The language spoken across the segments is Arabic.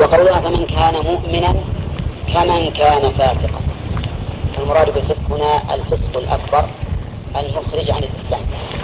وقولها فمن كان مؤمنا كمن كان فاسقا، المراد بالفسق هنا الفسق الأكبر المخرج عن الإسلام،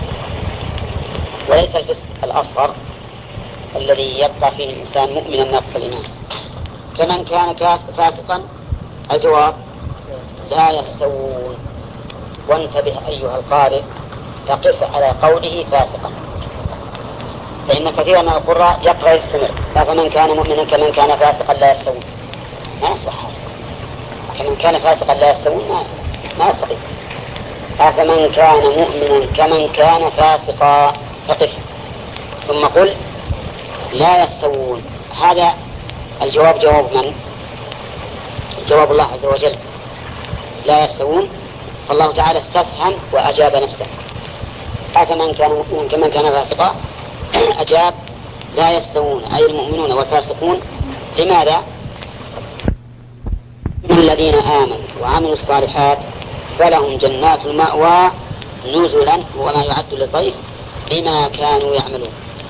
وليس الفسق الأصغر الذي يبقى فيه الإنسان مؤمنا ناقص الإيمان. كمن كان فاسقا الجواب لا يستوون. وانتبه أيها القارئ تقف على قوله فاسقا، فإن كثيرا من القراء يقرأ يستمر فمن كان مؤمنا كمن كان فاسقا لا يستوون، ما يصح هذا. كمن كان فاسقا لا يستوون ما يستقيم. فمن كان مؤمنا كمن كان فاسقا فقف ثم قل لا يستوون. هذا الجواب جواب من؟ جواب الله عز وجل لا يستوون. فالله تعالى استفهم وأجاب نفسه. فمن كان مؤمنا كمن كان فاسقا أجاب لا يستوون أي المؤمنون والفاسقون. لماذا؟ الذين آمنوا وعملوا الصالحات فلهم جنات المأوى نزلا وما يعد للضيف بما كانوا يعملون.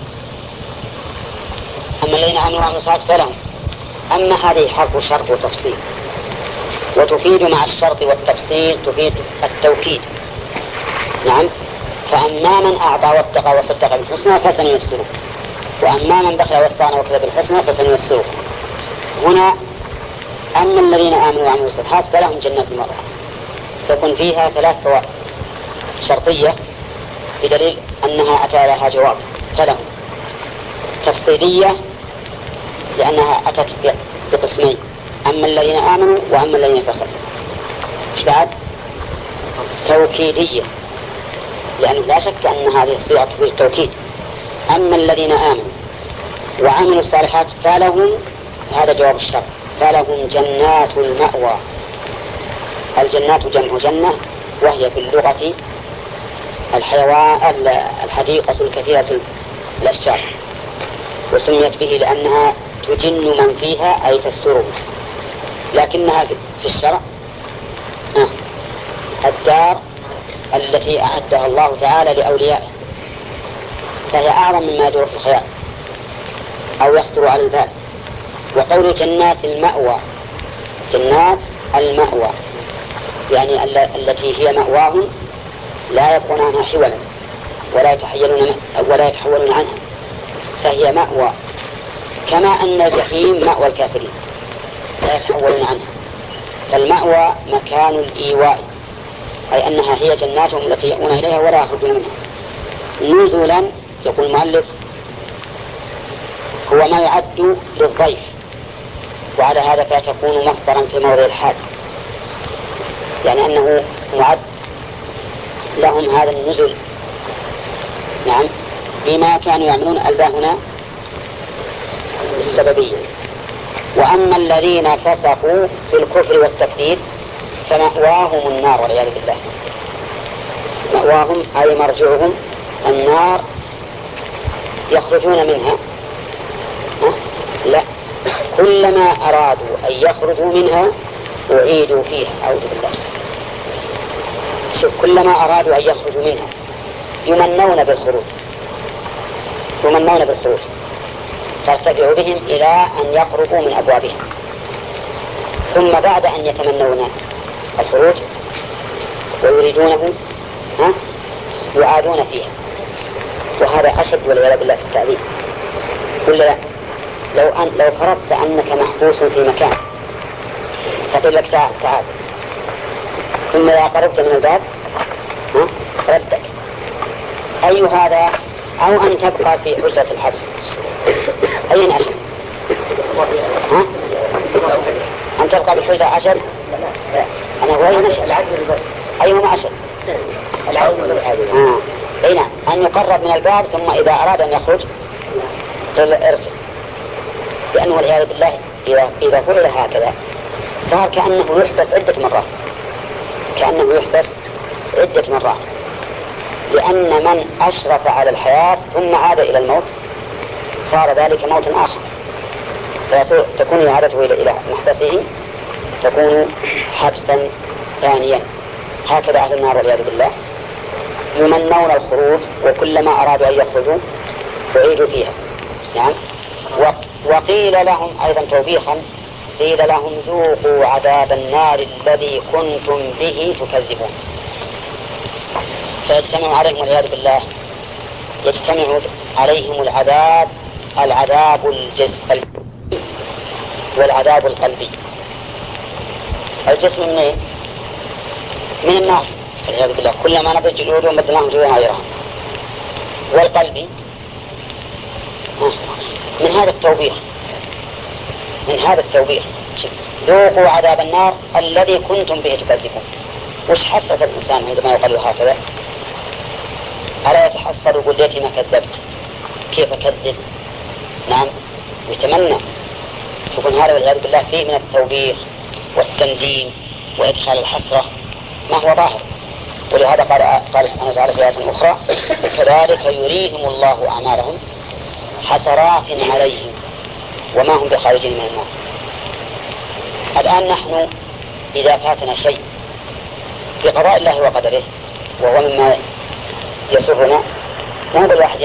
أما الذين آمنوا وعملوا الصالحات فلهم. أما هذه حرف شرط وتفصيل، وتفيد مع الشرط والتفصيل تفيد التوكيد. نعم. فأما من أعطى واتقى وصدق بالحسنى فسنيسره، وأما من بخل واستغنى وكذب بالحسنى فسنيسره. هنا أما الذين آمنوا وعملوا الصالحات فلهم جنات المأوى، تكون فيها 3 فوائد شرطية بدليل أنها أتى لها جواب. فلهم تفصيلية لأنها أتت بقسمين، أما الذين آمنوا وأما الذين كفروا. إيش بعد؟ توكيدية، لأنه لا شك أن هذه الصيغة تفيد التوكيد. أما الذين آمنوا وعملوا الصالحات فلهم، هذا جواب الشرط، فلهم جنات المأوى. الجنات جمع جنة، وهي في اللغة الحيوان الحديقة الكثيرة الأشجار، وسميت به لأنها تجن من فيها أي تستره، لكنها في الشرع الدار التي أعدها الله تعالى لأوليائه، فهي أعظم مما يدور في الخيال أو يخطر على البال. وقول جنات المأوى، جنات المأوى يعني التي هي مأواهم لا يكون عنها حولا ولا يتحولون عنها، فهي مأوى، كما أن الجحيم مأوى الكافرين لا يتحولون عنها. فالمأوى مكان الإيواء، أي أنها هي جناتهم التي يأوون إليها ولا يخرجون منها. نزلا يقول المؤلف هو ما يعد للضيف، وعلى هذا فتكون مصدرا في موضع الحال، يعني أنه معد لهم هذا النزل. نعم. بما كانوا يعملون الباء هنا السببية. وأما الذين فسقوا في الكفر والتكذيب فمأواهم النار والعياذ بالله. مأواهم أي مرجعهم النار يخرجون منها. لا، كلما أرادوا أن يخرجوا منها أعيدوا فيها. أعوذ بالله. شوف، كلما أرادوا أن يخرجوا منها يمنون بالخروج، ترتفع بهم إلى أن يخرجوا من أبوابها، ثم بعد أن يتمنون الخروج ويريدونه يعادون فيها. وهذا أشد والعياذ بالله في التعذيب. ولا لو فرضت أنك محبوس في مكان فقل لك تعال، ثم إذا قربت من الباب ردك، أي هذا أو أن تبقى في حجة الحبس، أي أشد؟ أن تبقى بحجة أشد؟ أنا هو أي أشد؟ أيهما أشد؟ أي نعم، أن يقرب من الباب ثم إذا أراد أن يخرج قل ارجع، لأنه والعياذ بالله إذا فعل هكذا صار كأنه يحبس عدة مرات، لأن من أشرف على الحياة ثم عاد إلى الموت صار ذلك موت آخر، فتكون إعادته إلى محبسه تكون حبسا ثانيا. هكذا أهل النار والعياذ بالله يمنون الخروج، وكلما أرادوا أن يخرجوا أعيدوا فيها. يعني وقيل لهم أيضا توبيخا، قيل لهم ذوقوا عذاب النار الذي كنتم به تكذبون. فيجتمع عليهم والعياذ بالله، يجتمع عليهم العذاب الجسدي والعذاب القلبي. الجسم منين؟ من النار والعياذ بالله، كلما نضج جلودهم بدلناهم جلودا غيرها. والقلبي من هذا التوبيخ، من هذا التوبيخ، ذوقوا عذاب النار الذي كنتم به تكذبون. وش حسس الإنسان عندما يقال هكذا؟ ألا يتحسر يقول ليتي ما كذبت، كيف أكذب؟ نعم، يتمنى يكون هذا والعياذ بالله فيه من التوبيخ والتنديم وإدخال الحسرة ما هو ظاهر. ولهذا قال سبحانه وتعالى في آية أخرى: كذلك يريهم الله أعمالهم حسرات عليهم وما هم بخارجين من النار. الآن نحن إذا فاتنا شيء في قضاء الله وقدره وهو مما يسرنا، ما هو الواحد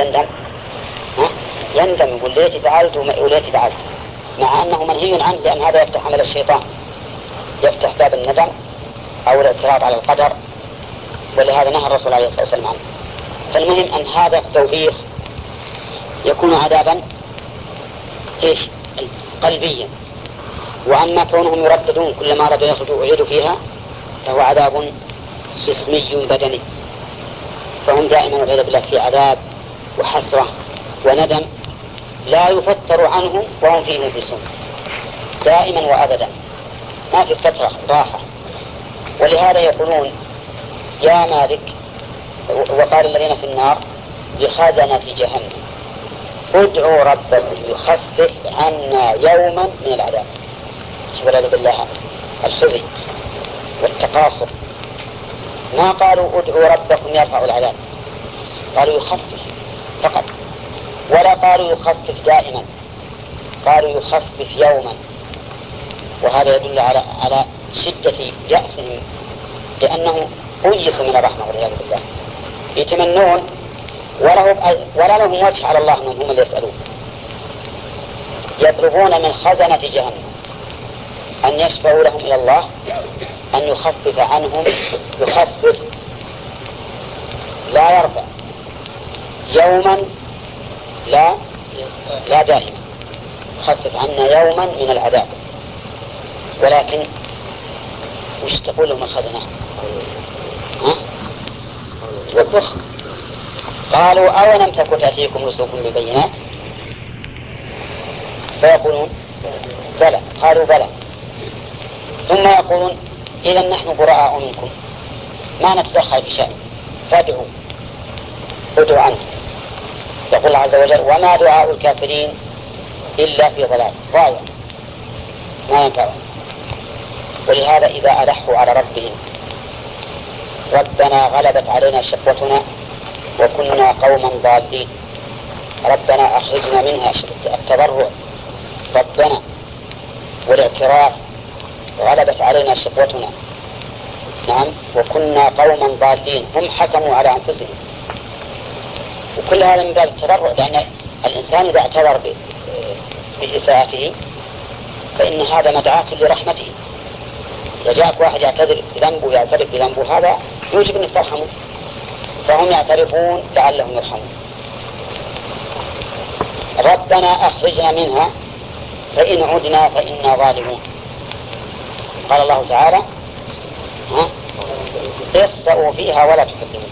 يندم يقول ليتي فعلت وليتي فعلت، مع أنه منهي عنه، لأن هذا يفتح عمل الشيطان، يفتح باب الندم أو الاعتراض على القدر، ولهذا نهى الرسول عليه الصلاة والسلام عنه. فالمهم أن هذا التوبيخ يكون عذابا قلبيا، وأما كونهم يرددون كلما أرادوا يخرجوا ويعيدوا فيها فهو عذاب جسمي بدني، فهم دائما والعياذ بالله في عذاب وحسرة وندم لا يفتر عنه وهم فيه مبلسون دائما وأبدا، ما في فترة راحة. ولهذا يقولون يا مالك، وقال الذين في النار لخزنة جهنم ادعوا ربكم يخفف عنا يوما من العذاب. والعياذ بالله الخزي والتقاصر، ما قالوا ادعوا ربكم يرفع العذاب، قالوا يخفف فقط، ولا قالوا يخفف دائما، قالوا يخفف يوما. وهذا يدل على شدة يأسهم، لأنه أيسوا من الرحمة والعياذ بالله، يتمنون ولا لهم وجه على الله أنهم هم اللي يسألون. يطلبون من خزنة جهنم أن يشفعوا لهم إلى الله أن يخفف عنهم، يخفف لا يرفع يوما، لا دائما، يخفف عنا يوما من العذاب. ولكن وش تقول لهم الخزنة؟ والبخ. قالوا أولم تكن تأتيكم رسلكم بالبينات؟ فيقولون بلى، قالوا بلى، ثم يقولون إذا نحن براء منكم ما نتدخل في شأن، فادعوا ادعوا عنه. يقول الله عز وجل: وما دعاء الكافرين إلا في ضلال ضايع ما ينفعهم. ولهذا إذا ألحوا على ربهم: ربنا غلبت علينا شقوتنا وكنا قوما ضالين، ربنا أخرجنا منها، التضرع ربنا والاعتراف، غلبت علينا شقوتنا، نعم، وكنا قوما ضالين، هم حكموا على أنفسهم. وكل هذا من باب التضرع، لأن الإنسان إذا اعتذر بإساءته فإن هذا مدعاة لرحمته. إذا جاءك واحد يعتذر بذنبه يعترف بذنبه هذا يوجب أن ترحمه، فهم يعترفون لعلهم يرحمون. ربنا أخرجنا منها فإن عدنا فإنا ظالمون. قال الله تعالى: اخسأوا فيها ولا تكذبون.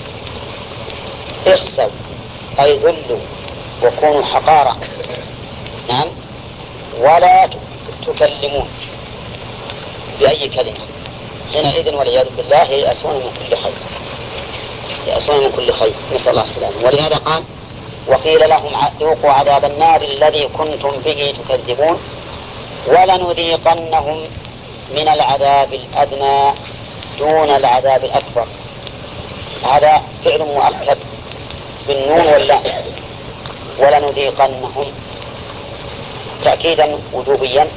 اخسأوا أي ذلوا وكونوا حقارا، نعم، ولا تكلمون بأي كلمة، حينئذ والعياذ بالله يأسون من كل خير، يأسون من كل خير، نسأل الله السلامة. ولهذا قال: وقيل لهم ذوقوا عذاب النار الذي كنتم به تكذبون ولنذيقنهم من العذاب الأدنى دون العذاب الأكبر. هذا فعل مؤكد بالنون واللام، ولنذيقنهم تأكيدا وجوبيا،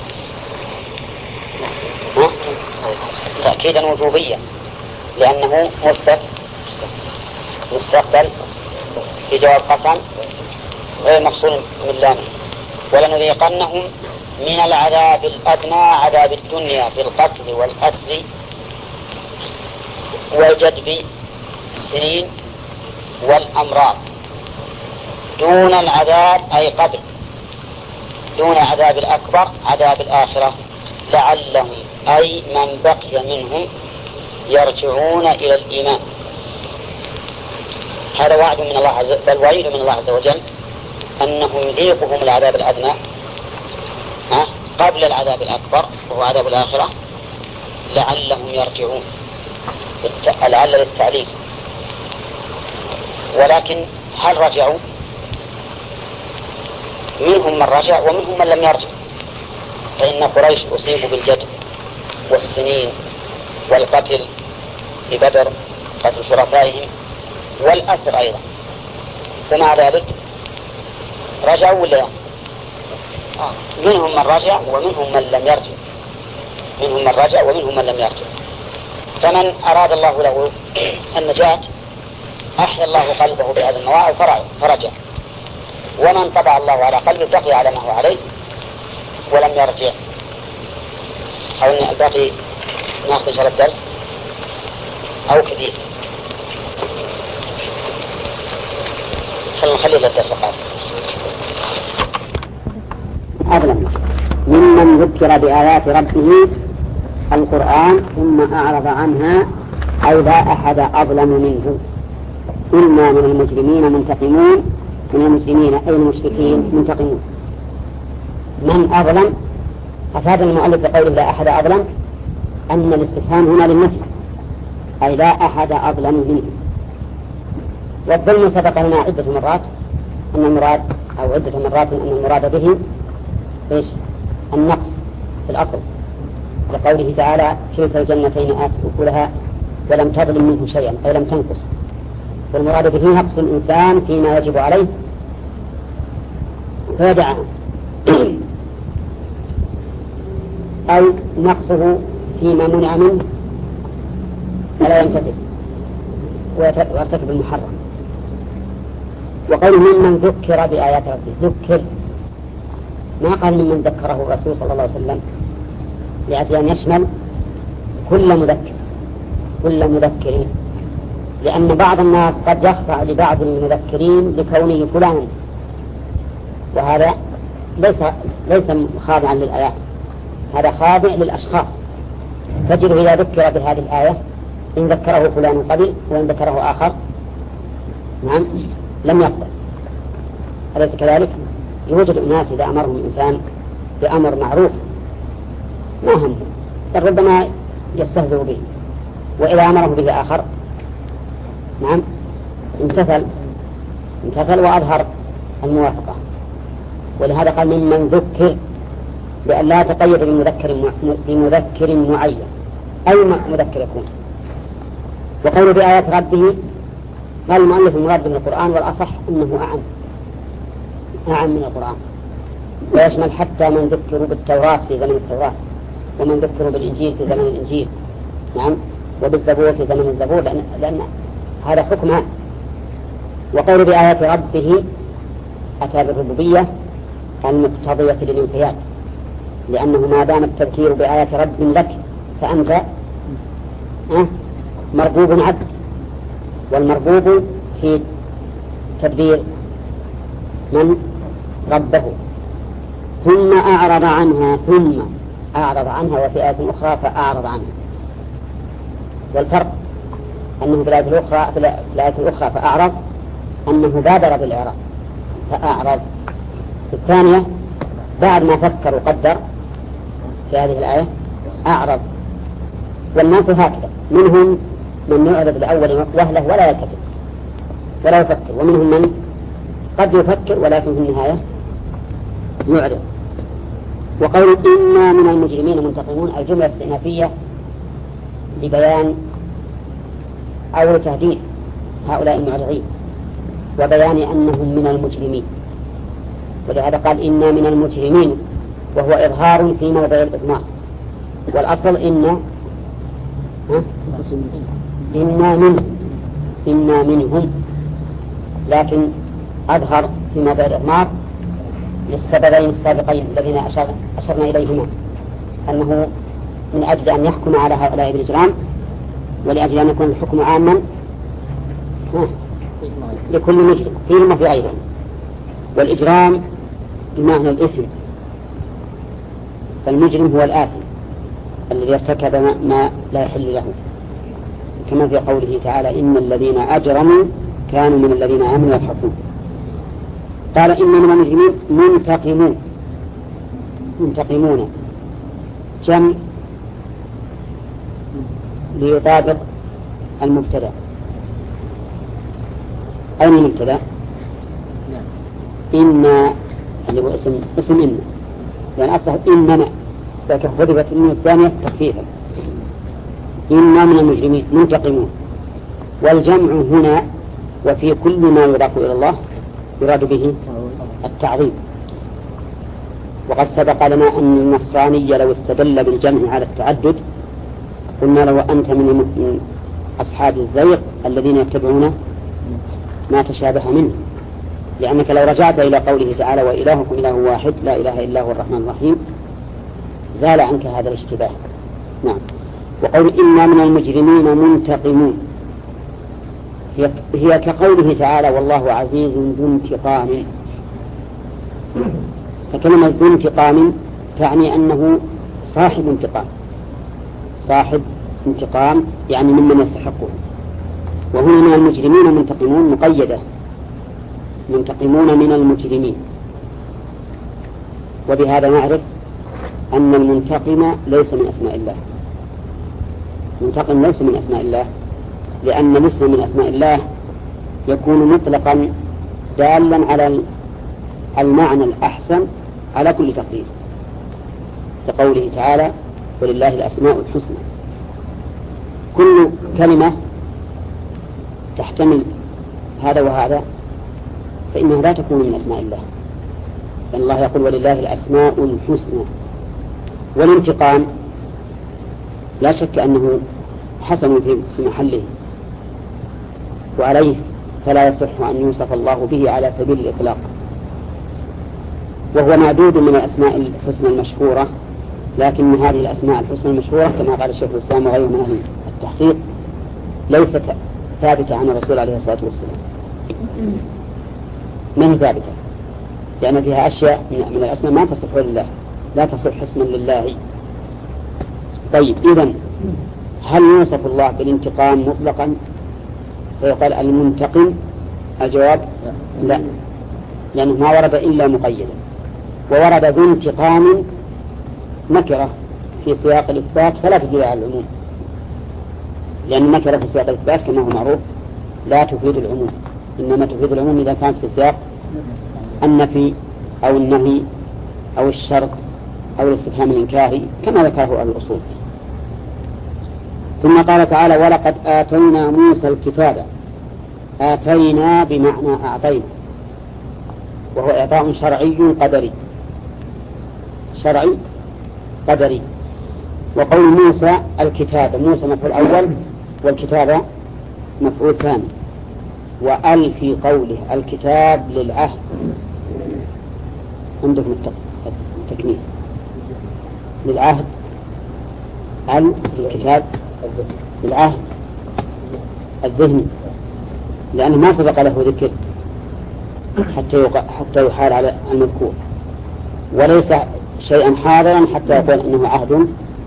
تأكيدا وجوبيا لأنه مستقبل بجواب قسم غير مفصول من لامه، ولنذيقنهم من العذاب الأدنى عذاب الدنيا في القتل والأسر والجدب السنين والأمراض دون العذاب أي قبل دون عذاب الأكبر عذاب الآخرة لعلهم أي من بقي منهم يرجعون إلى الإيمان. هذا وعد من الله بل وعيد من الله عز وجل أنه يذيقهم العذاب الأدنى قبل العذاب الأكبر وهو عذاب الآخرة لعلهم يرجعون. لعل للتعليل، ولكن هل رجعوا؟ منهم من رجع ومنهم من لم يرجع، فإن قريش أصيبوا بالجدب والسنين والقتل ببدر قتل شرفائهم والأسر أيضا، ومع ذلك رجعوا ولا منهم من رجع ومنهم من لم يرجع، منهم من رجع ومنهم من لم يرجع. فمن أراد الله له النجاة أحيا الله قلبه بهذا النواعي فرجع، ومن طبع الله على قلبه بقي على ما هو عليه ولم يرجع. أو أن الباقي ناخذ شرط الدرس أو كثير خلينا الدرس فقط. أظلم ممن ذكر بآيات ربه القرآن ثم أعرض عنها أي لا أحد أظلم منه. إنا من المجرمين منتقمون، من المسلمين أي المشركين منتقمون. من أظلم أفاد المؤلف بقوله لا أحد أظلم أن الاستفهام هنا للنفي أي لا أحد أظلم منه. والظلم سبق لنا عدة مرات أن المراد أو عدة مرات أن المراد به إيش؟ النقص في الأصل، لقوله تعالى كلتا الجنتين آتت أكلها ولم تظلم منه شيئا أي لم تنقص. والمراد به نقص الإنسان فيما يجب عليه فيدعه أو نقصه فيما منع منه فلا ينتفع ويرتكب المحرم. وقوله ممن ذكر بآيات ربه، ذكر ما قال ممن ذكره الرسول صلى الله عليه وسلم لأجل أن يشمل كل مذكر، لأن بعض الناس قد يخضع لبعض المذكرين لكونه فلانا، وهذا ليس خاضعا للآيات، هذا خاضع للأشخاص. تجد إذا ذكر بهذه الآية إن ذكره فلان قبل وإن ذكره آخر نعم لم يقبل. أليس كذلك؟ يوجد أناس إذا أمرهم الإنسان بأمر معروف ما هم بل ربما يستهزئ به، وإذا أمره به آخر نعم امتثل وأظهر الموافقة. ولهذا قال ممن ذكر بأن لا تقيد بمذكر معين أي مذكر يكون. وقول بآيات ربه قال المؤلف المراد من القرآن، والأصح أنه أعم من القرآن، ويشمل حتى من ذكروا بالتوراة في زمن التوراة، ومن ذكروا بالإنجيل في زمن الإنجيل نعم، وبالزبور في زمن الزبور، لأن هذا حكمها. وقول بآيات ربه أتى بالربوبية المقتضية للانقياد، لأنه ما دام التذكير بآيات رب لك فأنت مربوب عبد، والمربوب في تدبير من ربه. ثم أعرض عنها وفي آية أخرى فأعرض عنها. والفرق أنه في الآية الأخرى فأعرض أنه بادر بالإعراض فأعرض، في الثانية بعد ما فكر وقدر في هذه الآية أعرض. والناس هكذا، منهم من يعرض الأول وهله ولا يلتفت ولا يفكر، ومنهم من قد يفكر ولكن في النهاية يعرض. وقول إنا من المجرمين منتقمون الجملة استئنافية لبيان أو تهديد هؤلاء المعرضين وبيان أنهم من المجرمين، ولهذا قال إنا من المجرمين وهو إظهار في موضع الإضمار. والأصل إنا منهم، لكن أظهر في موضع الإضمار للسببين السابقين الذين أشرنا إليهما، أنه من أجل أن يحكم على هؤلاء بالإجرام، ولأجل أن يكون الحكم عاما لكل مجرم فيهم وفي غيرهم. والإجرام بمعنى الإثم، فالمجرم هو الآثم الذي ارتكب ما لا يحل له، كما في قوله تعالى إن الذين أجرموا كانوا من الذين آمنوا يضحكون. قال إن من المجرمين منتقمون جمع ليطابق المبتدا. أين المبتدا؟ إن اللي هو اسم إن، يعني أصله إننا، لكن حذفت النون الثانية تخفيفا. إنا من المجرمين منتقمون. والجمع هنا وفي كل ما يضاف إلى الله يراد به التعظيم. وقد سبق لنا أن النصراني لو استدل بالجمع على التعدد قلنا لو أنت من أصحاب الزيغ الذين يتبعون ما تشابه منه، لأنك لو رجعت إلى قوله تعالى وإلهكم إله واحد لا إله إلا هو الرحمن الرحيم زال عنك هذا الاشتباه. نعم. وقول إنا من المجرمين منتقمون هي كقوله تعالى والله عزيز ذو انتقام، فكلمة ذو انتقام تعني أنه صاحب انتقام، صاحب انتقام يعني ممن يستحقه. وهنا من المجرمين منتقمون مقيدة، منتقمون من المجرمين. وبهذا نعرف أن المنتقم ليس من أسماء الله، منتقم ليس من أسماء الله، لأن الاسم من أسماء الله يكون مطلقا دالا على المعنى الأحسن على كل تقدير، كقوله تعالى ولله الأسماء الحسنى. كل كلمة تحتمل هذا وهذا فإنها لا تكون من أسماء الله، لأن الله يقول ولله الأسماء الحسنى. والانتقام لا شك أنه حسن في محله، وعليه فلا يصح أن يوصف الله به على سبيل الإطلاق، وهو معدود من الأسماء الحسنى المشهورة، لكن هذه الأسماء الحسنى المشهورة كما قال الشيخ الإسلام وغيره من أهل التحقيق ليست ثابتة عن الرسول عليه الصلاة والسلام، ما هي ثابتة، لأن فيها أشياء من الأسماء ما تصح لله، لا تصح اسما لله. طيب إذن هل يوصف الله بالانتقام مطلقا فيقال المنتقم؟ الجواب لا، لأنه ما ورد إلا مقيدا. وورد ذو انتقام نكرة في سياق الإثبات فلا تدل على العموم، لأن النكرة في سياق الإثبات كما هو معروف لا تفيد العموم، إنما تفيد العموم إذا كانت في سياق النفي أو النهي أو الشرط أو الاستفهام الإنكاري كما ذكره أهل الأصول. ثم قال تعالى ولقد آتينا موسى الكتاب. آتينا بمعنى أعطينا، وهو إعطاء شرعي قدري، شرعي قدري. وقول موسى الكتاب، موسى مفعول أول والكتاب مفعول ثاني، وأل في قوله الكتاب للعهد عندكم التكميل للعهد، أل الكتاب للعهد الذهني، لأنه ما سبق له ذكر حتى يحال على المذكور، وليس شيئا حاضرا حتى يقول أنه عهد،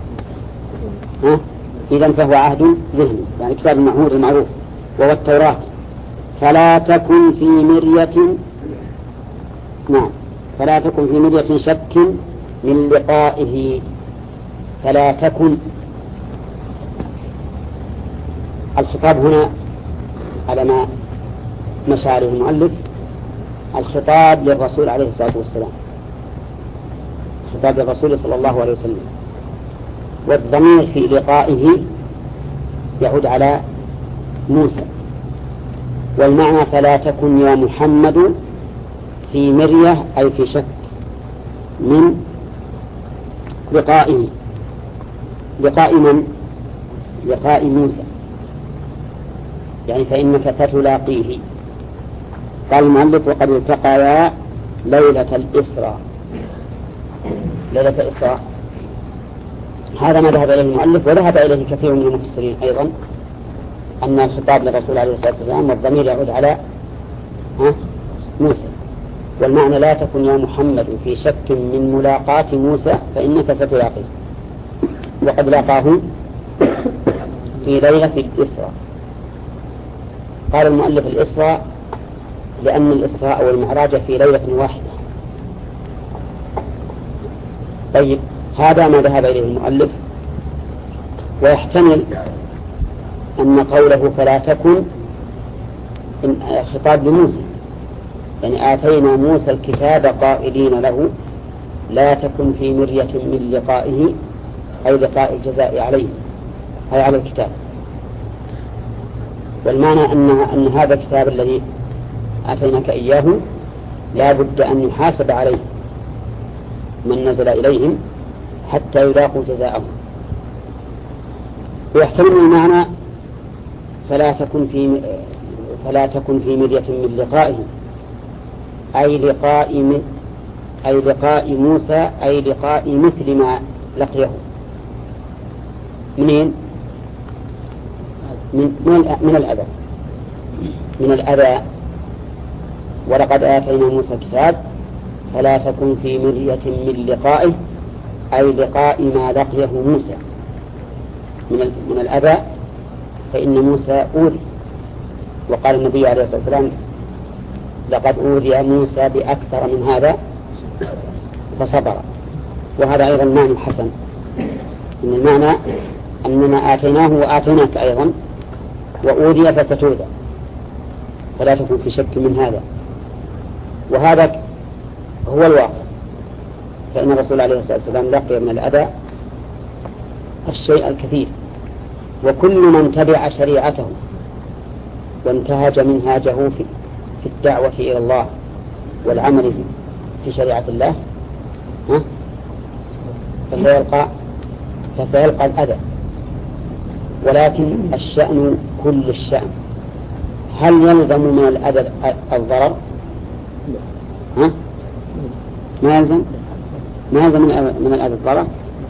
إذن فهو عهد ذهني، يعني كتاب المعهود المعروف وهو التوراة. فلا تكن في مرية، نعم، فلا تكن في مرية شك من لقائه. فلا تكن، الخطاب هنا على ما مشاعره المؤلف الخطاب للرسول عليه الصلاة والسلام، خطاب للرسول صلى الله عليه وسلم، والضمير في لقائه يعود على موسى. والمعنى فلا تكن يا محمد في مرية أي في شك من لقائه. لقاء من؟ لقاء موسى، يعني فإنك ستلاقيه. قال المؤلف وقد التقيا ليلة الإسراء. ليلة الإسراء هذا ما ذهب إليه المؤلف، وذهب إليه كثير من المفسرين أيضا، أن الخطاب للرسول عليه الصلاة والسلام والضمير يعود على موسى، والمعنى لا تكن يا محمد في شك من ملاقاة موسى فإنك ستلاقيه، وقد لاقاه في ليلة الإسراء. قال المؤلف الإسراء لأن الإسراء والمعراج في ليلة واحدة. طيب هذا ما ذهب إليه المؤلف، ويحتمل أن قوله فلا تكن خطاب لموسى، يعني آتينا موسى الكتاب قائلين له لا تكن في مرية من لقائه، أي لقاء الجزاء عليه، أي على الكتاب. والمعنى أن هذا الكتاب الذي آتيناك إياه لا بد أن يحاسب عليه من نزل إليهم حتى يلاقوا جزاءهم. ويحتمل المعنى فلا تكن في مرية من لقائه، أي لقاء موسى، أي لقاء مثل ما لقيه. منين؟ من الأذى. ولقد آتينا موسى الكتاب فلا تكن في مرية من لقائه، أي لقاء ما لقيه موسى من الأذى، فإن موسى أوذي. وقال النبي عليه الصلاة والسلام لقد أوذي موسى بأكثر من هذا فصبر. وهذا أيضا معنى حسن، إن المعنى أننا آتيناه وآتيناك أيضا، وأوذي فستوذى، فلا تكن في شك من هذا. وهذا هو الواقع، فإن الرسول عليه الصلاة والسلام لقي من الأذى الشيء الكثير، وكل من تبع شريعته وانتهج منهاجه في الدعوة إلى الله والعمل في شريعة الله فسيلقى الأذى. ولكن الشأن كل الشأن، هل يلزم من الأذى الضرر؟ ما يلزم من الأذى الضرر،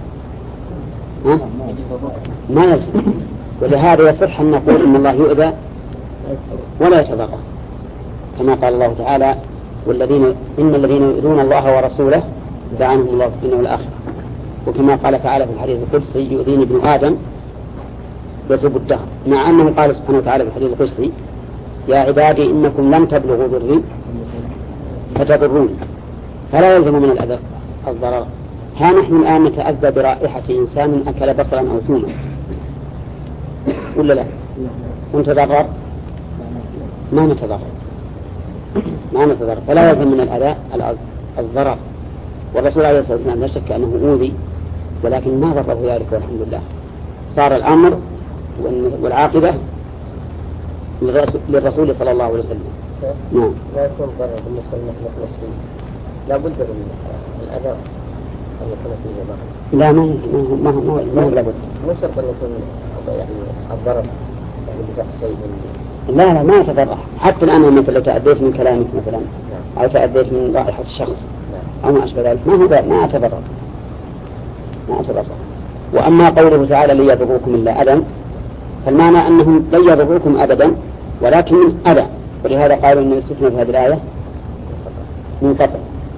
ما يلزم. ولهذا يصح أن نقول إن الله يؤذى ولا يتضرر، كما قال الله تعالى إن الذين يؤذون الله ورسوله لعنهم الله في الدنيا والآخرة. وكما قال تعالى في الحديث القدسي يؤذيني ابن آدم يسب الدهر، مع أنه قال سبحانه وتعالى في الحديث القدسي يا عبادي إنكم لم تبلغوا ضري فتضروني، فلا يلزم من الأذى الضرر. ها نحن الآن نتأذى برائحة إنسان أكل بصلا أو ثوما، ولا لا؟ ونتضرر؟ ما نتضرر، فلا يلزم من الأذى الضرر. والرسول عليه الصلاة والسلام لا شك أنه أوذي، ولكن ما ضره ذلك والحمد لله. صار الأمر والعاقبة للرسول صلى الله عليه وسلم. نعم. لا يكون ضرر بالنسبة للمخلص فيه، لا بد من الأذى أن يكون فيه ضرر. لا ما هو لابد. مو شرط أن يكون يعني الضرر يعني بشخص شيء. لا ما يتضرر. حتى الآن مثلا لو تأديت من كلامك مثلا أو تأديت من رائحة الشخص أو ما أشبه ذلك ما أتضرر. وأما قوله تعالى لن يضروكم إلا أذى، فالمعنى أنهم لن يضروكم أبدا ولكن من أذى، ولهذا قالوا أن الاستثناء في هذه الآية منقطع.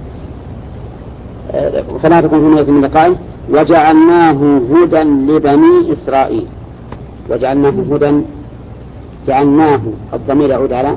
فلا تكن في مرية من لقائه. وجعلناه هدى لبني إسرائيل. وجعلناه هدى، جعلناه الضمير يعود على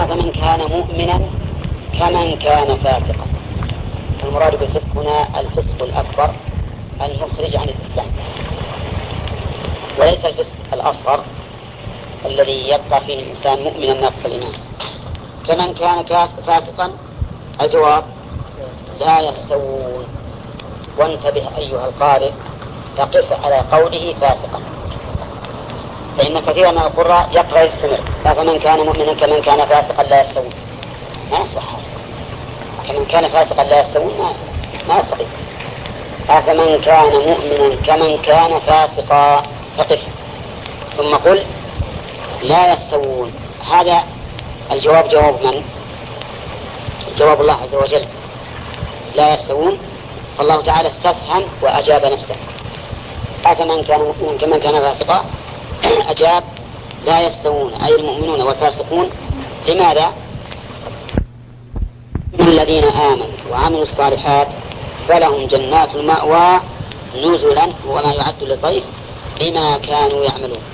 أفمن كان مؤمنا كمن كان فاسقا. المراد بالفسق هنا الفسق الأكبر المخرج عن الإسلام، وليس الفسق الأصغر الذي يبقى فيه الإنسان مؤمنا ناقص الإيمان. كمن كان فاسقا الجواب لا يستوون. وانتبه أيها القارئ تقف على قوله فاسقا، فإن كثيرا من القراء يقرأ يستمر فمن كان مؤمنا كمن كان فاسقا لا يستوون. ما يصح، كمن كان فاسقا لا يستوون ما يستطيع. أفمن كان مؤمنا كمن كان فاسقا فقف ثم قل لا يستوون. هذا الجواب جواب من؟ جواب الله عز وجل لا يستوون. فالله تعالى استفهم وأجاب نفسه. أفمن كان مؤمنا كمن كان فاسقا أجاب لا يستوون أي المؤمنون والفاسقون. لماذا؟ الذين آمنوا وعملوا الصالحات فلهم جنات المأوى نزلا وما يعد للضيف بما كانوا يعملون.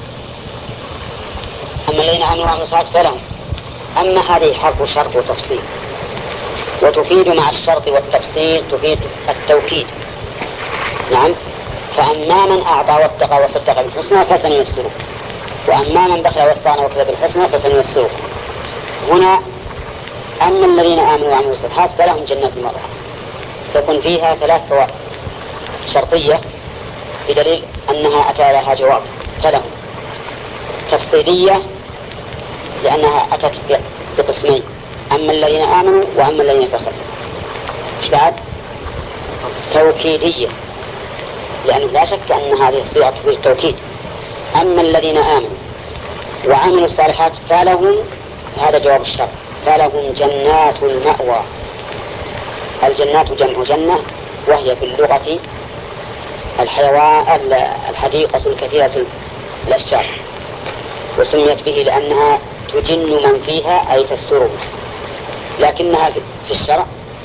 أما الذين آمنوا وعملوا الصالحات فلهم. أما هذه حرف شرط وتفصيل، وتفيد مع الشرط والتفصيل تفيد التوكيد. نعم. فأما من أعطى واتقى وصدق بالحسنى فسنيسره، وأما من بخل واستغنى وكذب بالحسنى فسنيسره. هنا أما الذين آمنوا وعملوا الصالحات فلهم جنات المأوى، تكون فيها 3 فوائد شرطية بدليل أنها أتى لها جواب. فلهم تفصيلية لأنها أتت بقسمين، أما الذين آمنوا وأما الذين كفروا. إيش بعد؟ توكيدية لأنه لا شك أن هذه الصيغة تفيد التوكيد. أما الذين آمنوا وعملوا الصالحات فلهم، هذا جواب الشرط، فلهم جنات المأوى. الجنات جمع جنة، وهي في اللغة الحيوان الحديقة الكثيرة الأشجار، وسميت به لأنها تجن من فيها أي تستره، لكنها في الشرع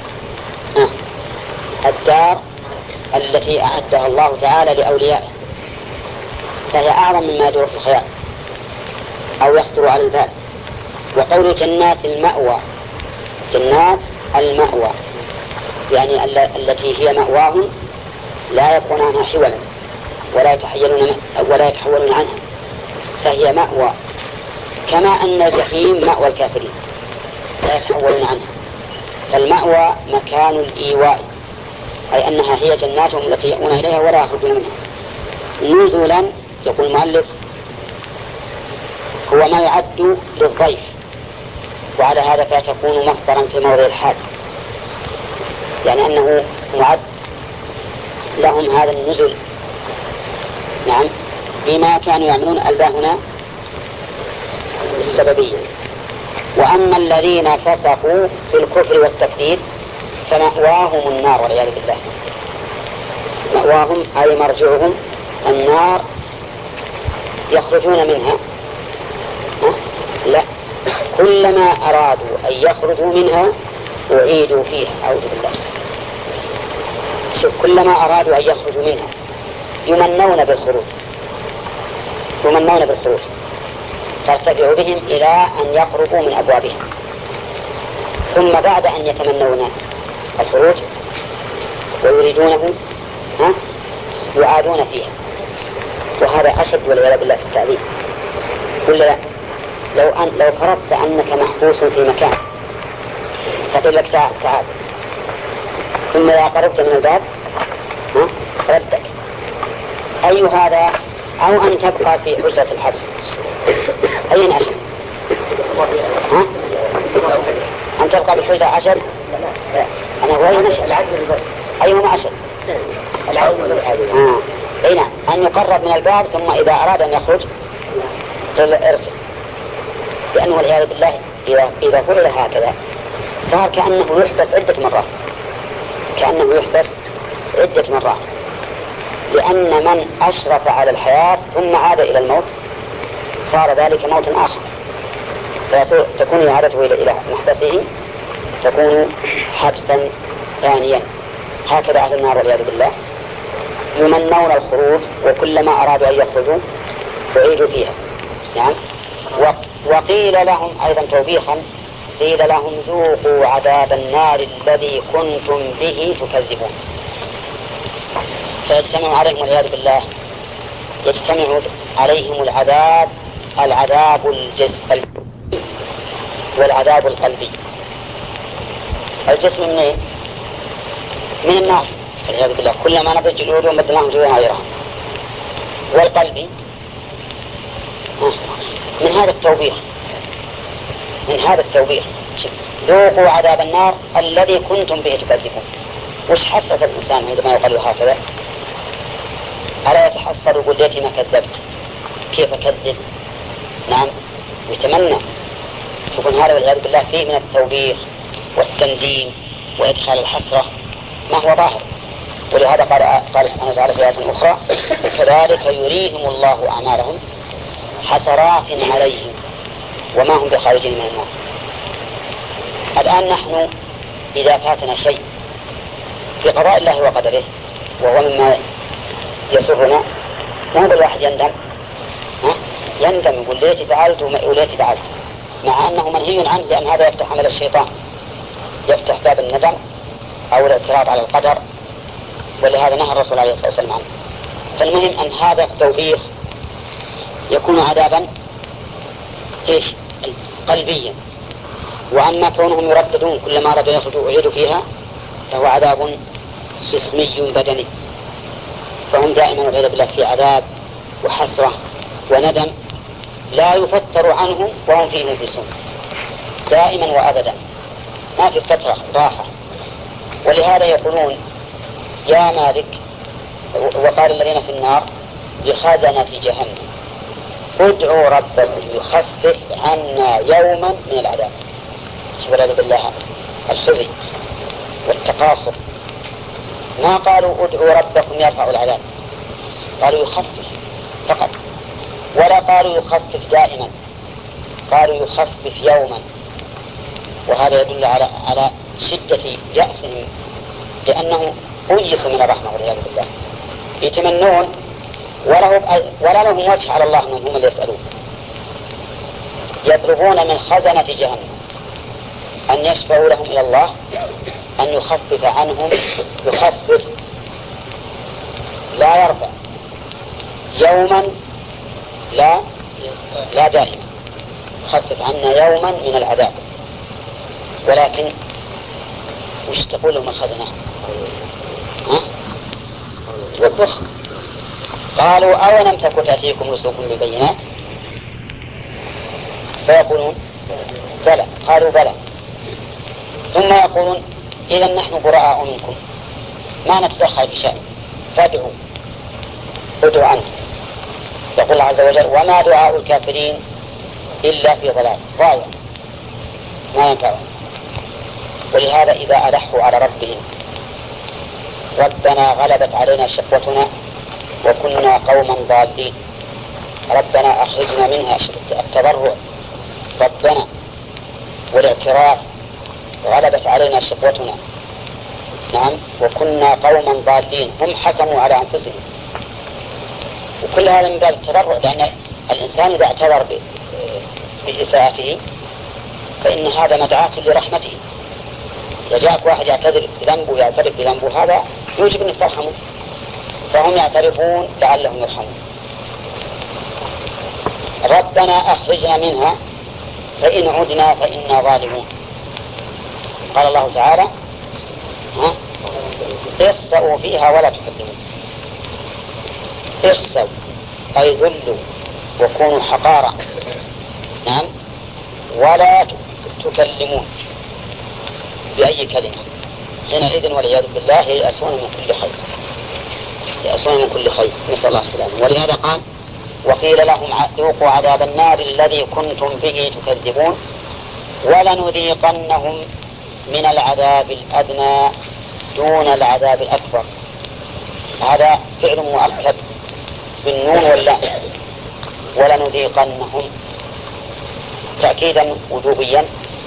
الدار التي أعدها الله تعالى لأوليائه، فهي أعظم مما يدور في الخيال أو يخطر على البال. وقول جنات المأوى، جنات المأوى يعني التي هي مأواهم لا يكون عنها حولا ولا يتحولون عنها، فهي مأوى، كما أن الجحيم مأوى الكافرين لا يتحولون عنها. فالمأوى مكان الإيواء، أي أنها هي جناتهم التي يأوون إليها ولا يخرجون منها. نزلا يقول المؤلف هو ما يعد للضيف، وعلى هذا فتكون مصدرا في موضع الحال، يعني أنه معد لهم هذا النزل. نعم. بما كانوا يعملون الباء هنا السببية. وأما الذين فسقوا في الكفر والتكذيب فمأواهم النار والعياذ بالله. مأواهم أي مرجعهم النار يخرجون منها. لا، كلما أرادوا أن يخرجوا منها أعيدوا فيها. أعوذ بالله. شوف، كلما أرادوا أن يخرجوا منها يمنون بالخروج، ترتفع بهم إلى أن يخرجوا من أبوابها، ثم بعد أن يتمنون الخروج ويريدونه يعادون فيها. وهذا أشد والعياذ بالله في التعذيب. قل لا، لو فرضت أنك محبوس في مكان فقل لك تعال، ثم إذا قربت من الباب ردك، أي هذا أو أن تبقى في حجة الحبس، أي أشد؟ أن تبقى بحجة أشد؟ أنا هو أشد. أيهما أشد؟ أي نعم، أن يقرب من الباب ثم إذا أراد أن يخرج ارجع، لأنه والعياذ بالله إذا فعل هكذا صار كأنه يحبس عدة مرات، لأن من أشرف على الحياة ثم عاد إلى الموت صار ذلك موت آخر، فتكون إعادته إلى محبسه تكون حبسا ثانيا. هكذا أهل النار والعياذ بالله يمنون الخروج، وكلما أرادوا أن يخرجوا أعيدوا فيها. يعني وقيل لهم أيضا توبيخا، قيل لهم ذوقوا عذاب النار الذي كنتم به تكذبون. فيجتمع عليهم والعياذ بالله، يجتمع عليهم العذاب الجسدي والعذاب القلبي. الجسم منين؟ من النار والعياذ بالله، كلما نضج جلودهم بدلناهم جلودا غيرها. والقلبي من هذا التوبيخ، من هذا التوبيخ، ذوقوا عذاب النار الذي كنتم به تكذبون. وش حسس الإنسان عندما يقال هكذا؟ ألا يتحسر يقول ليتي ما كذبت، كيف أكذب؟ نعم، يتمنى. يكون هذا والعياذ بالله فيه من التوبيخ والتنديم وإدخال الحسرة ما هو ظاهر. ولهذا قال سبحانه وتعالى في آية أخرى: كذلك يريهم الله أعمالهم حسرات عليهم وما هم بخارجين من النار. الآن نحن إذا فاتنا شيء في قضاء الله وقدره وهو مما يسرنا، ما هو الواحد يندم، يندم يقول ليتي فعلت وليتي فعلت، مع أنه منهي عنه، لأن هذا يفتح عمل الشيطان، يفتح باب الندم أو الاعتراض على القدر، ولهذا نهى الرسول عليه الصلاة والسلام عنه. فالمهم أن هذا التوبيخ يكون عذابا إيش؟ قلبيا. وأما كونهم يرددون كلما أرادوا يخرجوا ويعيدوا فيها فهو عذاب جسمي بدني، فهم دائما والعياذ بالله في عذاب وحسرة وندم لا يفتر عنهم وهم فيه مبلسون دائما وأبدا، ما في فترة راحة. ولهذا يقولون يا مالك، وقال الذين في النار لخزنة جهنم ادعوا ربكم يخفف عنا يوما من العذاب. والعياذ بالله الخزي والتقاصر. ما قالوا ادعوا ربكم يرفع العذاب، قالوا يخفف فقط، ولا قالوا يخفف دائما، قالوا يخفف يوما. وهذا يدل على شدة يأسهم، لأنه أيسوا من الرحمة والعياذ بالله، يتمنون ولا لهم وجه على الله أنهم هم اللي يسألون. يطلبون من خزنة جهنم أن يشفعوا لهم إلى الله أن يخفف عنهم، يخفف لا يرفع يوما، لا دائما، يخفف عنا يوما من العذاب. ولكن وش تقول لهم الخزنة؟ والبخ. قالوا أولم تكن تأتيكم رسلكم بالبينات؟ فيقولون بلى، قالوا بلى. ثم يقولون إذا نحن براء منكم ما نتدخل في شأن، فادعوا ادعوا أنت. يقول الله عز وجل وما دعاء الكافرين إلا في ضلال ضايع ما ينفعهم. ولهذا إذا ألحوا على ربهم ربنا غلبت علينا شقوتنا وكنا قوما ضالين، ربنا أخرجنا منها، التضرع ربنا والاعتراف، غلبت علينا شقوتنا، نعم، وكنا قوما ضالين، هم حكموا على أنفسهم. وكل هذا من باب التضرع، لأن الإنسان إذا اعتذر بإساءته فإن هذا مدعاة لرحمته. إذا جاءك واحد يعتذر بذنبه يعترف بذنبه هذا يوجب أن ترحمه، فهم يعترفون لعلهم يرحمون. ربنا أخرجنا منها فإن عدنا فإنا ظالمون. قال الله تعالى اخسأوا فيها ولا تكذبون. اخسأوا أي ذلوا وكونوا حقارا، نعم، ولا تكلمون بأي كلمة، حينئذ والعياذ بالله يأسون من كل خير، يأسون من كل خير، نسأل الله السلامة. ولهذا قال وقيل لهم ذوقوا عذاب النار الذي كنتم به تكذبون ولنذيقنهم من العذاب الأدنى دون العذاب الأكبر. هذا فعل مؤكد بالنون واللام، ولنذيقنهم تأكيدا وجوبيا،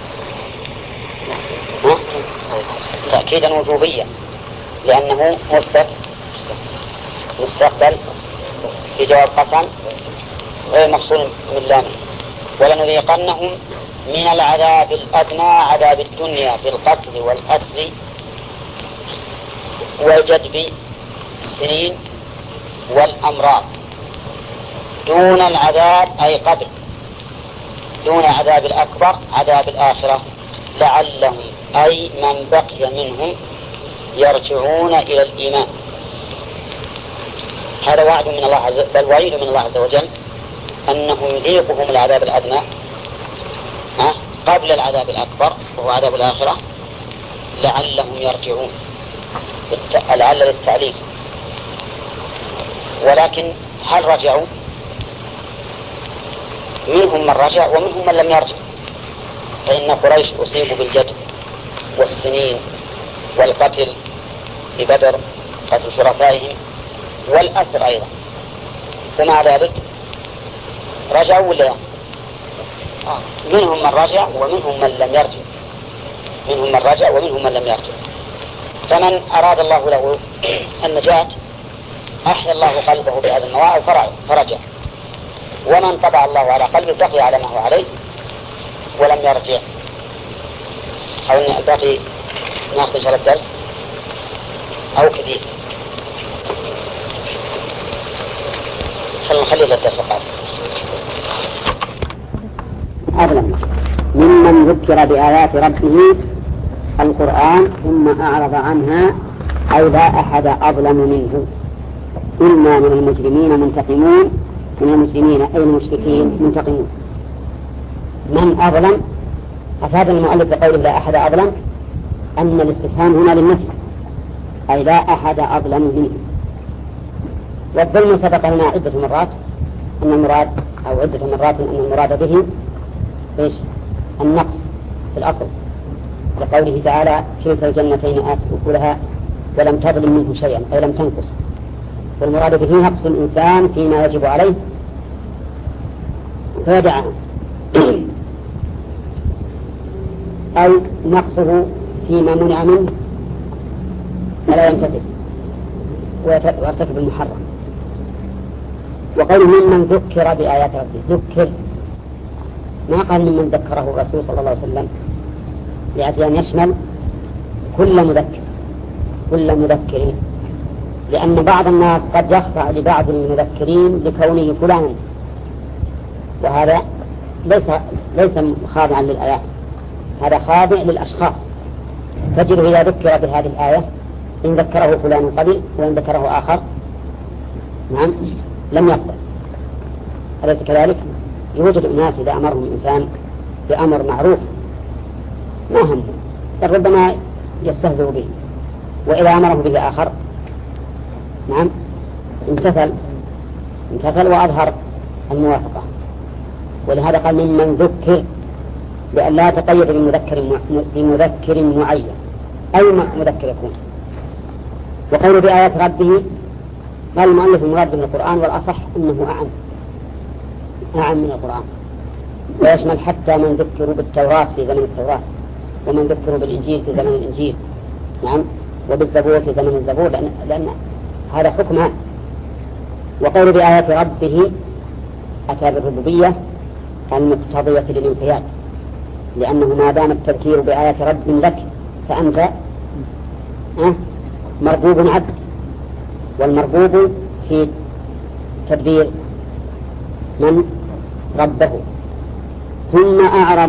تأكيدا وجوبيا لأنه مستقبل في جواب قسم غير مفصول من لامه. ولنذيقنهم من العذاب الأدنى عذاب الدنيا في القتل والأسر والجدب السنين والأمراض دون العذاب أي قبل دون عذاب الأكبر عذاب الآخرة لعلهم أي من بقي منهم يرجعون إلى الإيمان. هذا وعد من الله بل وعيد من الله عز وجل أنه يذيقهم العذاب الأدنى قبل العذاب الأكبر وهو عذاب الآخرة لعلهم يرجعون. لعل للتعليل، ولكن هل رجعوا؟ منهم من رجع ومنهم من لم يرجع، فإن قريش أصيبوا بالجدب والسنين والقتل ببدر قتل شرفائهم والأسر أيضا، ومع ذلك رجعوا ولا منهم من رجع ومنهم من لم يرجع، منهم من رجع ومنهم من لم يرجع. فمن أراد الله له النجاة أحيا الله قلبه بهذا النواعي فرجع، ومن طبع الله على قلبه بقي على ما هو عليه ولم يرجع. أو باقي ناخذ شرط الدرس أو كثير خلينا نخلي للدرس فقط. أظلم ممن ذكر بآيات ربه القرآن ثم أعرض عنها أي لا أحد أظلم منه. إنا من المجرمين منتقمون، من المسلمين أي المشركين منتقمون. من أظلم أفاد المؤلف بقوله لا أحد أظلم أن الاستفهام هنا للنفي أي لا أحد أظلم منه. والظلم سبق لنا عدة مرات أن المراد أو عدة مرات أن المراد به إيش؟ النقص في الأصل، لقوله تعالى كلتا الجنتين آتت أكلها ولم تظلم منه شيئا أي لم تنقص. والمراد به نقص الإنسان فيما يجب عليه فيدعه أو نقصه فيما منع منه فلا يمتثل ويرتكب المحرم. وقوله ممن ذكر بآيات ربه، ذكر ما قال ممن ذكره الرسول صلى الله عليه وسلم لأجل أن يشمل كل مذكر، لأن بعض الناس قد يخضع لبعض المذكرين لكونه فلانا، وهذا ليس خاضعا للآيات، هذا خاضع للأشخاص. تجد إذا ذكر بهذه الآية إن ذكره فلان قبل وإن ذكره آخر نعم لم يقبل. أليس كذلك؟ يوجد أناس إذا أمرهم الإنسان بأمر معروف ما هم بل ربما يستهزئ به، وإذا أمره به آخر نعم امتثل وأظهر الموافقة. ولهذا قال ممن ذكر بأن لا تقيد بمذكر معين أي مذكر يكون. وقول بآيات ربه قال المؤلف المراد من القرآن، والأصح أنه أعم من القرآن، ويشمل حتى من ذكروا بالتوراة في زمن التوراة، ومن ذكروا بالإنجيل في زمن الإنجيل نعم، وبالزبور في زمن الزبور، لأن هذا حكمها. وقول بآيات ربه أتى بالربوبية المقتضية للانقياد، لأنه ما دام التذكير بآيات رب لك فأنت مربوب عبد، والمربوب في تدبير من ربه. ثم أعرض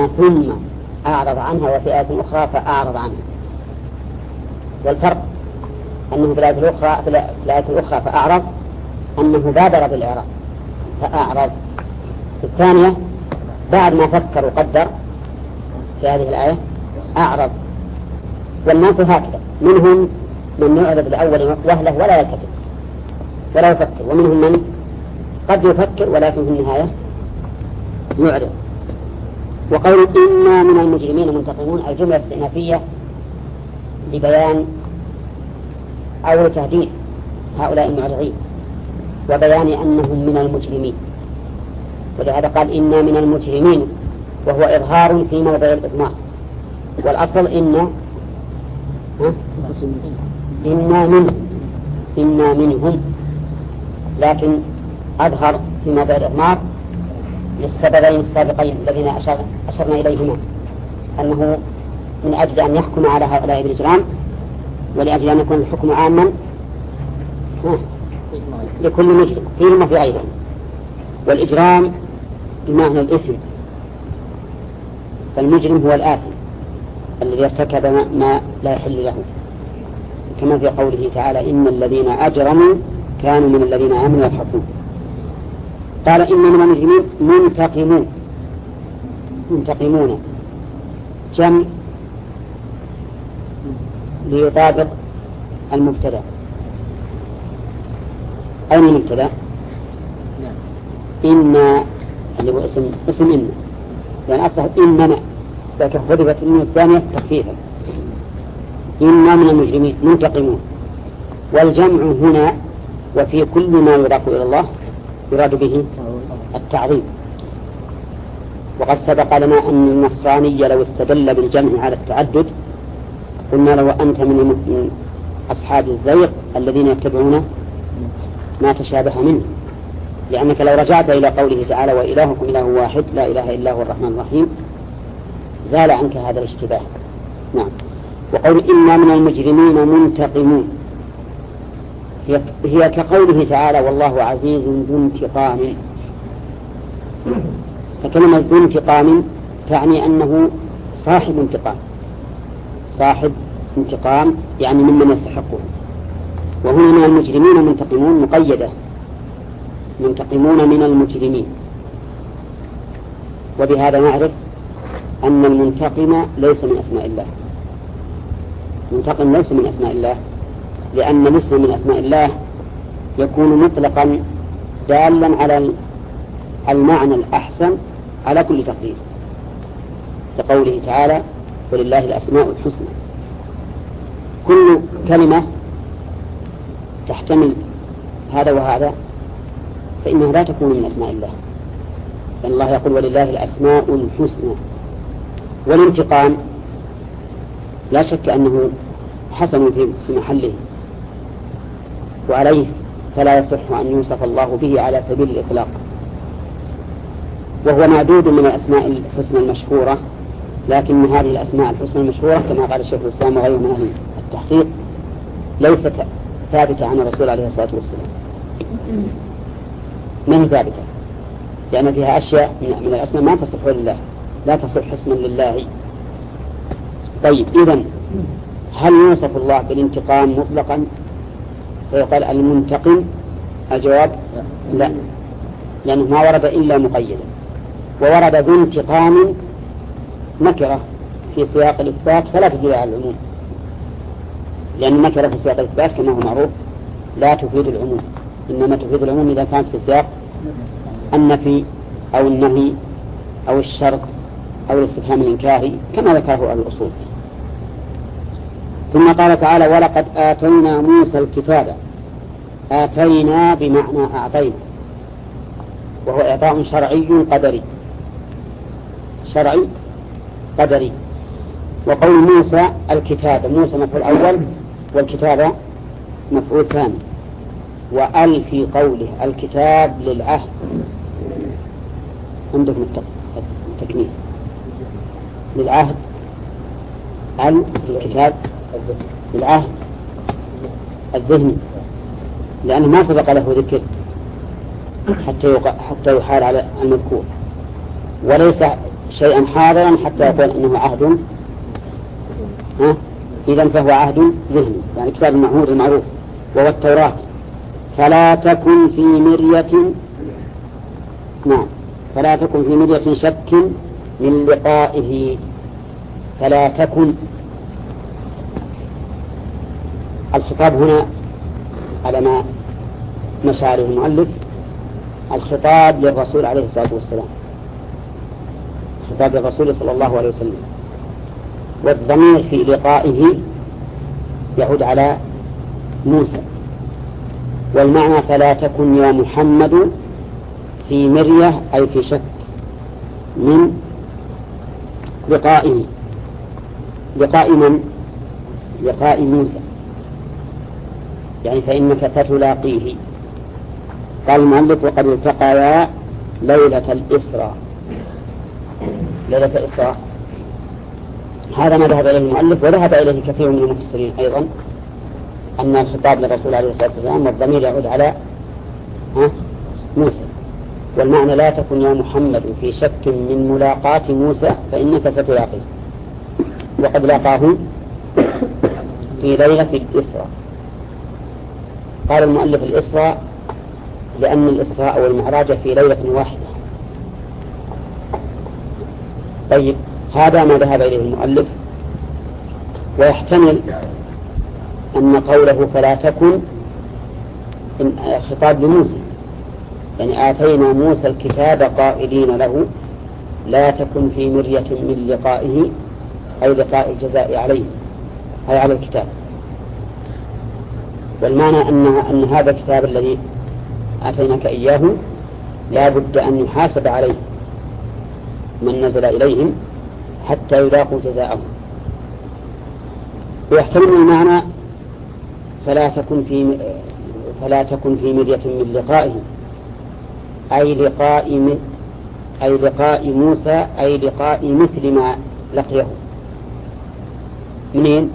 عنها وفي آية أخرى فأعرض عنها. والفرق أنه في الآية الأخرى فأعرض أنه بادر بالإعراض فأعرض. في الثانية بعد ما فكر وقدر في هذه الآية أعرض. والناس هكذا، منهم من يعرض الأول وهله ولا يلتفت ولا يفكر، ومنهم من قد يفكر ولكن في النهاية يعرض. وقول إنا من المجرمين منتقمون الجملة استئنافية لبيان أو تهديد هؤلاء المعرضين وبيان أنهم من المجرمين، ولهذا قال إنا من المجرمين وهو إظهار في موضع الإضمار. والأصل إنا منهم، لكن أظهر في موضع الإضمار للسببين السابقين الذين أشرنا إليهما، أنه من أجل أن يحكم على هؤلاء بالإجرام، ولأجل أن يكون الحكم عاما لكل مجرم فيهم وفي غيرهم. والإجرام بمعنى الإثم، فالمجرم هو الآثم الذي ارتكب ما لا يحل له، كما في قوله تعالى إن الذين أجرموا كانوا من الذين آمنوا يضحكون. قال إن من المجرمين منتقمون جمع ليطابق المبتدا. أين المبتدا؟ إن اللي هو اسم إن، يعني أصله إننا، لكن حذفت النون الثانية تخفيفا. إنا من المجرمين منتقمون. والجمع هنا وفي كل ما يضاف إلى الله يراد به التعظيم. وقد سبق لنا أن النصراني لو استدل بالجمع على التعدد قلنا لو أنت من أصحاب الزيغ الذين يتبعون ما تشابه منه، لأنك لو رجعت إلى قوله تعالى وإلهكم إله واحد لا إله إلا هو الرحمن الرحيم زال عنك هذا الاشتباه. نعم. وقول إنا من المجرمين منتقمون هي كقوله تعالى والله عزيز ذو انتقام. فكلمة ذو انتقام تعني أنه صاحب انتقام يعني ممن يستحقه. وهنا من المجرمين منتقمون مقيدة، منتقمون من المجرمين. وبهذا نعرف أن المنتقم ليس من أسماء الله. منتقم ليس من أسماء الله، لأن الاسم من أسماء الله يكون مطلقا دالا على المعنى الأحسن على كل تقدير، كقوله تعالى ولله الأسماء الحسنى. كل كلمة تحتمل هذا وهذا فإنها لا تكون من أسماء الله، لأن الله يقول ولله الأسماء الحسنى. والانتقام لا شك أنه حسن في محله، وعليه فلا يصح أن يوصف الله به على سبيل الإطلاق، وهو معدود من الأسماء الحسنى المشهورة. لكن هذه الأسماء الحسنى المشهورة كما قال الشيخ الإسلام وغيره من أهل التحقيق ليست ثابتة عن الرسول عليه الصلاة والسلام، ما هي ثابتة، لأن فيها أشياء من الأسماء ما تصح لله، لا تصح اسما لله. طيب إذن هل يوصف الله بالانتقام مطلقا فيقال المنتقم؟ الجواب لا، لأنه ما ورد إلا مقيدا. وورد ذو انتقام نكرة في سياق الإثبات فلا تدل على العموم، لأن النكرة في سياق الإثبات كما هو معروف لا تفيد العموم، إنما تفيد العموم إذا كانت في سياق النفي أو النهي أو الشرط أو الاستفهام الإنكاري كما ذكره أهل الأصول. ثم قال تعالى ولقد آتينا موسى الكتاب. آتينا بمعنى أعطينا، وهو إعطاء شرعي قدري، شرعي قدري. وقول موسى الكتاب، موسى مفعول أول والكتاب مفعول ثاني، وأل في قوله الكتاب للعهد عندكم التكميل للعهد، أل الكتاب للعهد الذهني، لأنه ما سبق له ذكر حتى يحال على المذكور، وليس شيئا حاضرا حتى يقول أنه عهد، إذن فهو عهد ذهني، يعني كتاب المعهود المعروف وهو التوراة. فلا تكن في مرية، نعم، فلا تكن في مرية شك من لقائه. فلا تكن، الخطاب هنا على ما مشاعره المؤلف الخطاب للرسول عليه الصلاة والسلام، خطاب للرسول صلى الله عليه وسلم، والضمير في لقائه يعود على موسى. والمعنى فلا تكن يا محمد في مرية أي في شك من لقائه. لقاء من؟ لقاء موسى، يعني فإنك ستلاقيه. قال المؤلف وقد التقيا ليلة الإسراء. ليلة الإسراء هذا ما ذهب إليه المؤلف، وذهب إليه كثير من المفسرين أيضا، أن الخطاب للرسول عليه الصلاة والسلام والضمير يعود على موسى، والمعنى لا تكن يا محمد في شك من ملاقاة موسى فإنك ستلاقيه، وقد لاقاه في ليلة الإسراء. قال المؤلف الإسراء لأن الإسراء والمعراج في ليلة واحدة. طيب هذا ما ذهب إليه المؤلف، ويحتمل أن قوله فلا تكن خطاب لموسى، يعني آتينا موسى الكتاب قائلين له لا تكن في مرية من لقائه، أي لقاء الجزاء عليه، أي على الكتاب. والمعنى أن هذا الكتاب الذي آتيناك إياه لا بد أن يحاسب عليه من نزل إليهم حتى يلاقوا جزاءهم. ويحتمل المعنى فلا تكن في مرية من لقائه، أي لقاء موسى، أي لقاء مثل ما لقيه. منين؟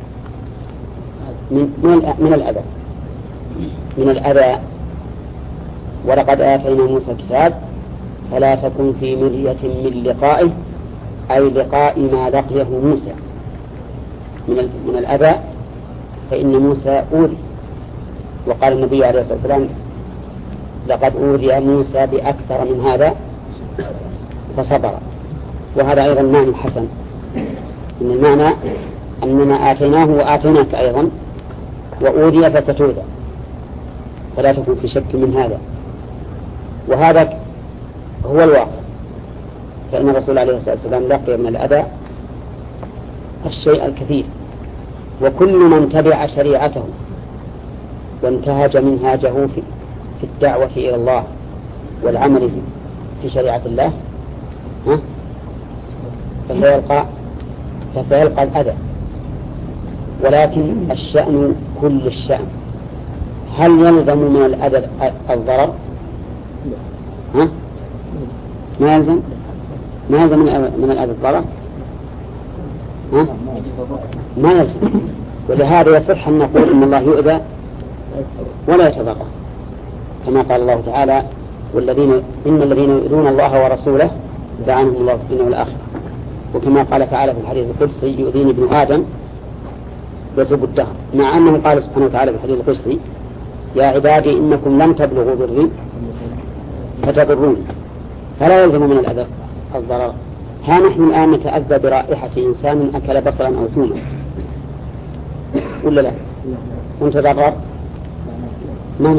من الأذى. ولقد آتينا موسى الكتاب فلا تكن في مرية من لقائه، أي لقاء ما لقيه موسى من الأذى، فإن موسى أوذي. وقال النبي عليه الصلاة والسلام لقد أوذي موسى بأكثر من هذا فصبر. وهذا أيضا معنى حسن، إن المعنى أننا آتيناه وآتيناك أيضا، وأوذي فستوذى، فلا تكن في شك من هذا. وهذا هو الواقع، فإن الرسول عليه الصلاة والسلام لقي من الأذى الشيء الكثير، وكل من تبع شريعته وانتهج منهاجه في الدعوة إلى الله والعمل في شريعة الله فسيلقى الأذى. ولكن الشأن كل الشأن، هل يلزم من الأذى الضرر؟ ما يلزم من الأذى الضرر؟ ما يلزم. ولهذا يصح أن نقول إن الله يؤذى ولا يتضرر، كما قال الله تعالى إن الذين يؤذون الله ورسوله لعنهم الله في الدنيا والآخرة. وكما قال تعالى في الحديث القدسي يؤذيني ابن آدم يسب الدهر، مع أنه قال سبحانه وتعالى في الحديث القدسي يا عبادي إنكم لم تبلغوا ضري فتضروني، فلا يلزم من الأذى الضرر. ها نحن الآن نتأذى برائحة إنسان أكل بصلا أو ثوما، ولا لا؟ ونتضرر؟ ما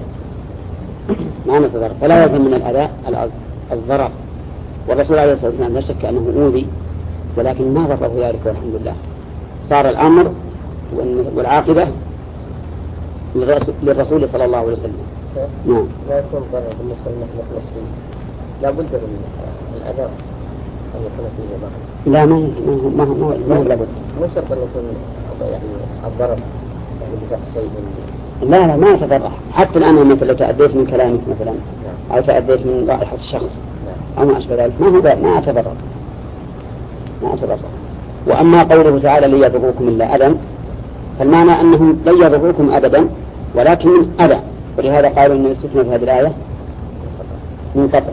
نتضرر، فلا يلزم من الأذى الضرر. والرسول عليه الصلاة والسلام لا شك أنه أوذي، ولكن ما ضره ذلك والحمد لله. صار الأمر والعاقبة للرسول صلى الله عليه وسلم. نعم. لا يكون ضرر بالنسبة للمسلمين، لا بد من الأذى أن يكون فيه ضرر. لا ما هو لابد. مو شرط أن يكون يعني الضرر يعني بشخص شيء. لا ما يتضرر. حتى الآن مثلا لو تأذيت من كلامك مثلا أو تأذيت من رائحة الشخص أو ما أشبه ذلك ما أتضرر. وأما قوله تعالى لن يضروكم إلا أذى، فالمعنى أنهم لن يضروكم أبدا ولكن من أذى، ولهذا قالوا أن الاستثناء في هذه الآية منقطع.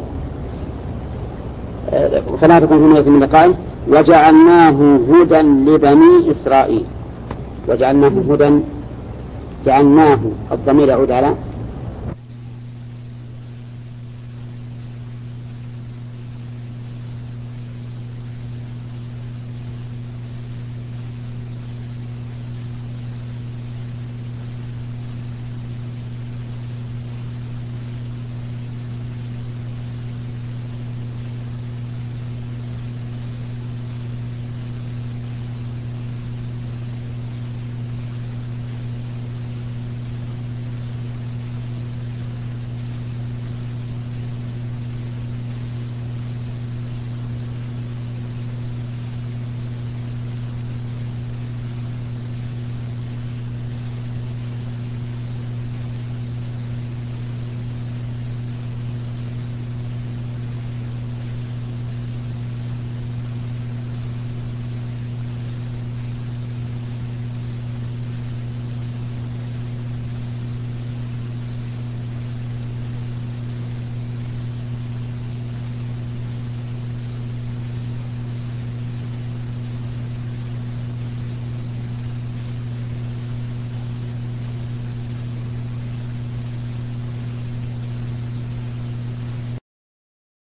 فلا تكون في مرية من لقائه. وجعلناه هدى لبني إسرائيل. وجعلناه هدى، جعلناه الضمير يعود على